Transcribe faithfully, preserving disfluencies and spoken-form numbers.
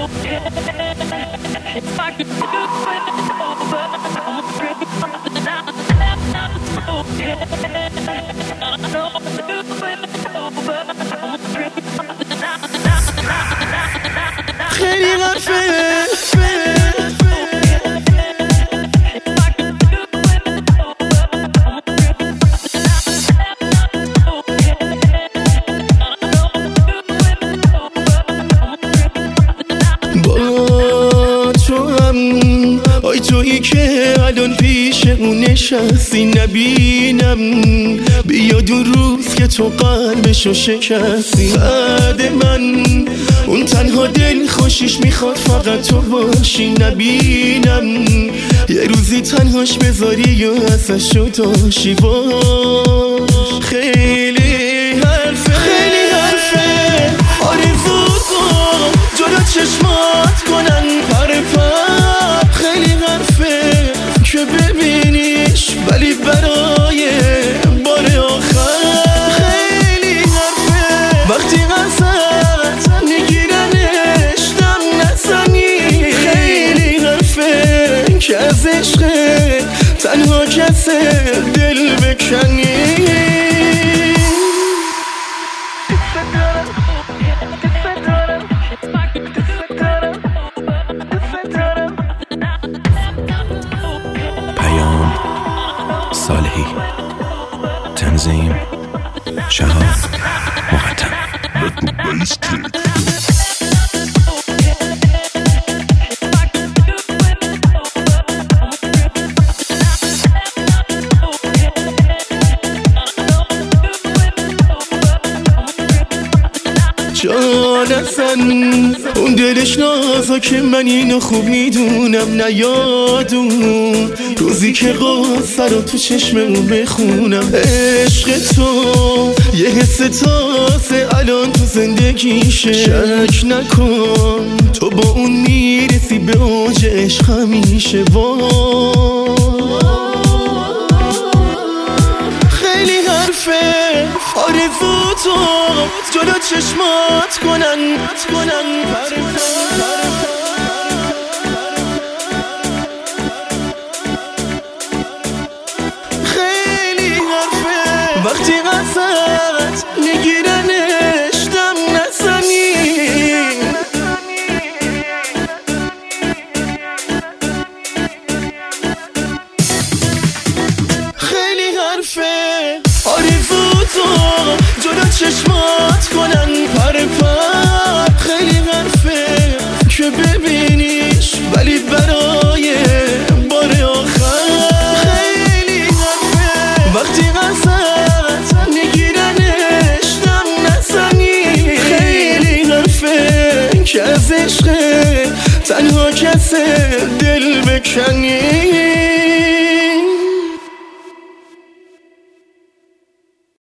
خیلی حرفه با تو هم آی تویی که الان پیش اون نشستی نبینم بیا دو روز که تو قلبشو شکستی بعد من اون تنها دل خوشیش میخواد فقط تو باشی نبینم یه روزی تنهاش بذاری و ازشو داشی باش خیلی حرفه خیلی حرفه آرزو کن جلو چشمات کنن پر پر خیلی حرفه که ببینیش ولی برای بار آخر خیلی حرفه وقتی ازت میگیرنش دم نزنی خیلی حرفه که از عشق تنها کسه دل بکنی صالحی تنظیم شهاب مقدم جان ازن اون دلش نازا که من اینو خوب میدونم نیادون روزی که قصه رو تو چشممون بخونم عشق تو یه حس تازه الان تو زندگیشه شک نکن تو با اون میرسی به اوج عشق همیشه وای خیلی حرفه آرزو تو جلو چشمات کنن کنن پر پر خیلی حرفه وقتی ازت میگیرنش دم نزنی خیلی حرفه آرزو تو جلو چشمات کنن پر پر خیلی حرفه که ببینیش ولی برای بار آخر خیلی حرفه وقتی ازت میگیرنش دم نزنی خیلی حرفه که از عشق تنها کسه دل بکنی